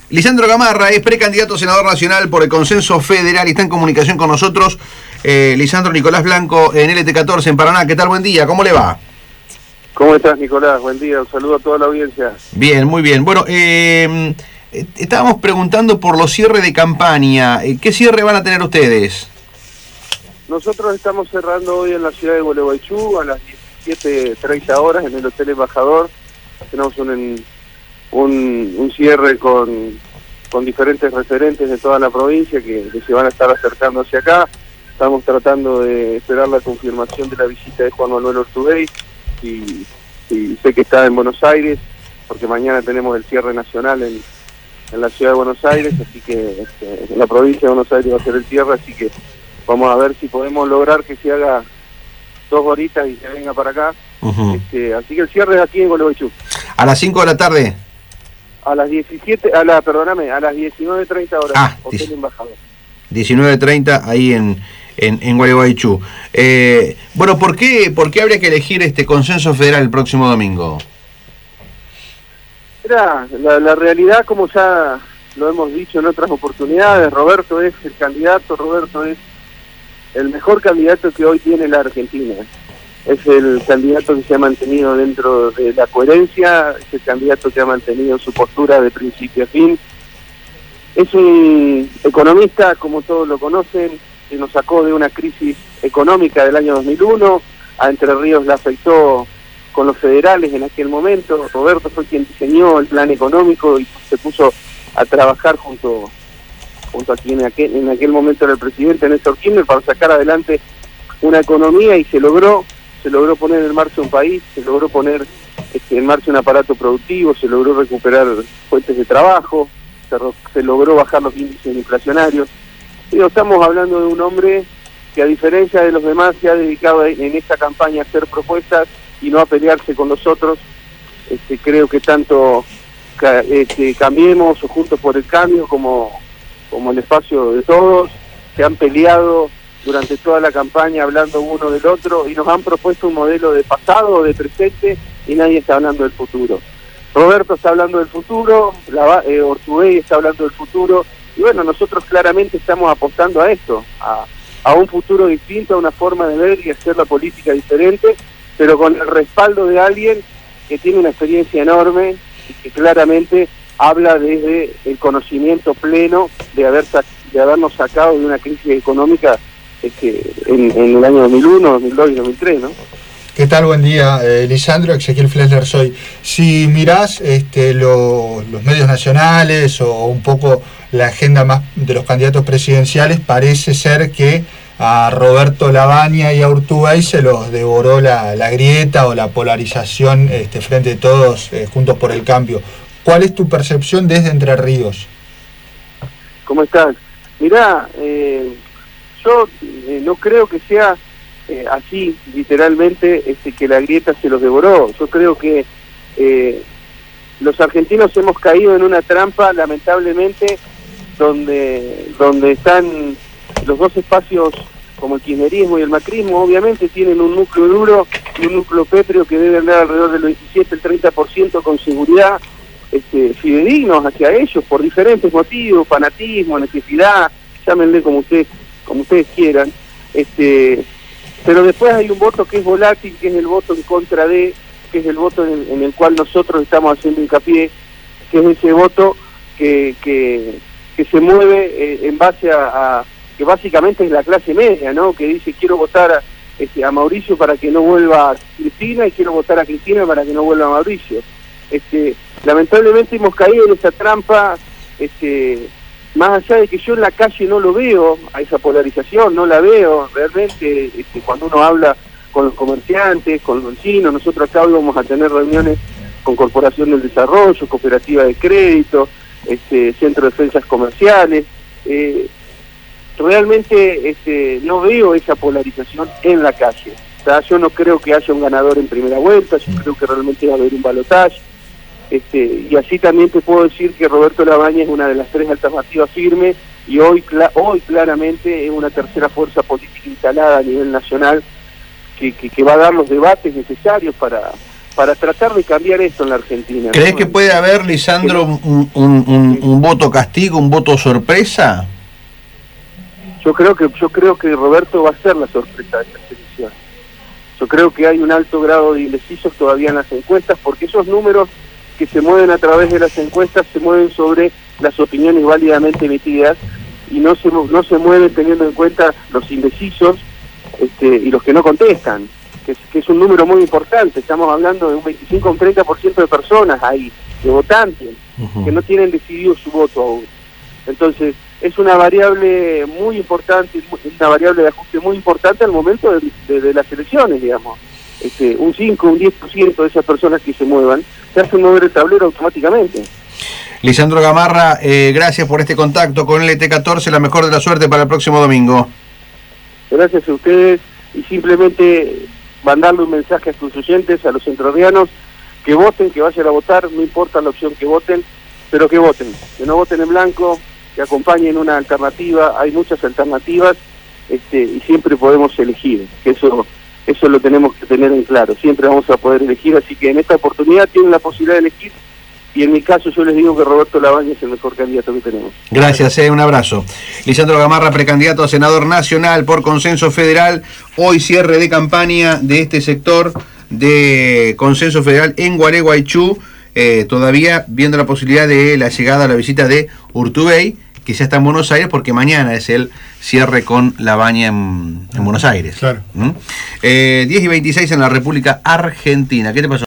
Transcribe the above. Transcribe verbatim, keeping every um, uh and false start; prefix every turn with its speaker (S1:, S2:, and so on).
S1: Lisandro Gamarra es precandidato a senador nacional por el Consenso Federal y está en comunicación con nosotros. Eh, Lisandro Nicolás Blanco en L T catorce en Paraná. ¿Qué tal? Buen día, ¿cómo le va?
S2: ¿Cómo estás, Nicolás? Buen día, un saludo a toda la audiencia.
S1: Bien, muy bien. Bueno, eh, estábamos preguntando por los cierres de campaña. ¿Qué cierre van a tener ustedes?
S2: Nosotros estamos cerrando hoy en la ciudad de Gualeguaychú a las diecisiete treinta horas en el Hotel Embajador. Tenemos un, un, un cierre con, con diferentes referentes de toda la provincia que, que se van a estar acercando hacia acá. Estamos tratando de esperar la confirmación de la visita de Juan Manuel Ortubey y, y sé que está en Buenos Aires porque mañana tenemos el cierre nacional en, en la ciudad de Buenos Aires, así que este, en la provincia de Buenos Aires va a ser el cierre, así que vamos a ver si podemos lograr que se haga dos horitas y se venga para acá. Uh-huh. este, así que el cierre es aquí en Gualeguaychú.
S1: ¿A las cinco de la tarde?
S2: A las diecisiete, a la, perdóname, a las diecinueve treinta horas,
S1: ah,
S2: Hotel Embajador.
S1: diecinueve treinta ahí en, en, en Gualeguaychú. Eh, bueno, ¿por qué, ¿por qué habría que elegir este Consenso Federal el próximo domingo?
S2: Mira, la, la realidad, como ya lo hemos dicho en otras oportunidades, Roberto es el candidato, Roberto es el mejor candidato que hoy tiene la Argentina. Es el candidato que se ha mantenido dentro de la coherencia, es el candidato que ha mantenido su postura de principio a fin. Es un economista, como todos lo conocen, que nos sacó de una crisis económica del año dos mil uno, a Entre Ríos la afectó con los federales en aquel momento. Roberto fue quien diseñó el plan económico y se puso a trabajar junto junto a quien en aquel, en aquel momento era el presidente Néstor Kirchner para sacar adelante una economía y se logró, se logró poner en marcha un país, se logró poner este, en marcha un aparato productivo, se logró recuperar fuentes de trabajo, se, se logró bajar los índices inflacionarios. Pero estamos hablando de un hombre que a diferencia de los demás se ha dedicado en esta campaña a hacer propuestas y no a pelearse con los otros. Este, creo que tanto este, Cambiemos o Juntos por el Cambio como como el espacio de todos, se han peleado durante toda la campaña hablando uno del otro y nos han propuesto un modelo de pasado o de presente y nadie está hablando del futuro. Roberto está hablando del futuro, la, eh, Ortubey está hablando del futuro y bueno, nosotros claramente estamos apostando a esto, a, a un futuro distinto, a una forma de ver y hacer la política diferente, pero con el respaldo de alguien que tiene una experiencia enorme y que claramente habla desde el conocimiento pleno de haber de habernos sacado de una crisis económica este, en, en el año dos mil uno, dos mil dos y dos mil tres, ¿no?
S3: ¿Qué tal? Buen día, eh, Lisandro, Ezequiel Flesler soy. Si mirás este, lo, los medios nacionales o un poco la agenda más de los candidatos presidenciales, parece ser que a Roberto Lavagna y a Ortubey se los devoró la, la grieta o la polarización este, frente a todos eh, Juntos por el Cambio. ¿Cuál es tu percepción desde Entre Ríos?
S2: ¿Cómo estás? Mirá, eh, yo eh, no creo que sea eh, así, literalmente, este, que la grieta se los devoró. Yo creo que eh, los argentinos hemos caído en una trampa, lamentablemente, donde, donde están los dos espacios, como el kirchnerismo y el macrismo, obviamente tienen un núcleo duro y un núcleo pétreo que debe andar alrededor del veintisiete, el treinta por ciento con seguridad. Este, fidedignos hacia ellos por diferentes motivos, fanatismo, necesidad, llámenle como ustedes, como ustedes quieran, este, pero después hay un voto que es volátil, que es el voto en contra de, que es el voto en, en el cual nosotros estamos haciendo hincapié, que es ese voto que, que, que se mueve eh, en base a, a, que básicamente es la clase media, ¿no? Que dice quiero votar a, este, a Mauricio para que no vuelva a Cristina y quiero votar a Cristina para que no vuelva a Mauricio. Este, lamentablemente hemos caído en esa trampa, este, más allá de que yo en la calle no lo veo, a esa polarización, no la veo realmente, este, cuando uno habla con los comerciantes, con los chinos, nosotros acá hoy vamos a tener reuniones con Corporación del Desarrollo, Cooperativa de Crédito, este, Centro de Defensas Comerciales, eh, realmente este, no veo esa polarización en la calle. O sea, yo no creo que haya un ganador en primera vuelta, yo creo que realmente va a haber un balotaje. Este, y así también te puedo decir que Roberto Lavagna es una de las tres alternativas firmes y hoy, hoy claramente es una tercera fuerza política instalada a nivel nacional que, que, que va a dar los debates necesarios para, para tratar de cambiar esto en la Argentina.
S1: ¿Crees
S2: ¿no?
S1: que puede haber, Lisandro,
S2: no,
S1: un, un, un, un voto castigo, un voto sorpresa?
S2: Yo creo que yo creo que Roberto va a ser la sorpresa de esta elección. Yo creo que hay un alto grado de indecisos todavía en las encuestas, porque esos números que se mueven a través de las encuestas se mueven sobre las opiniones válidamente emitidas y no se no se mueven teniendo en cuenta los indecisos este, y los que no contestan, que es, que es un número muy importante. Estamos hablando de un veinticinco a un treinta por ciento de personas ahí, de votantes, uh-huh. que no tienen decidido su voto aún. Entonces, es una variable muy importante, una variable de ajuste muy importante al momento de, de, de las elecciones, digamos. Este, un cinco, un diez por ciento de esas personas que se muevan, se hacen mover el tablero automáticamente.
S1: Lisandro Gamarra, eh, gracias por este contacto con L T catorce, la mejor de la suerte para el próximo domingo.
S2: Gracias a ustedes, y simplemente mandarle un mensaje a sus oyentes, a los entrerrianos, que voten, que vayan a votar, no importa la opción que voten, pero que voten, que no voten en blanco, que acompañen una alternativa. Hay muchas alternativas este, y siempre podemos elegir, que eso eso lo tenemos que tener en claro, siempre vamos a poder elegir, así que en esta oportunidad tienen la posibilidad de elegir, y en mi caso yo les digo que Roberto Labaña es el mejor candidato que tenemos.
S1: Gracias, eh, un abrazo. Lisandro Gamarra, precandidato a senador nacional por Consenso Federal, hoy cierre de campaña de este sector de Consenso Federal en Gualeguaychú, eh, todavía viendo la posibilidad de la llegada a la visita de Urtubey, que ya está en Buenos Aires, porque mañana es el cierre con Labaña en, en Buenos Aires.
S3: Claro.
S1: ¿Mm? Eh, diez y veintiséis en la República Argentina. ¿Qué te pasó?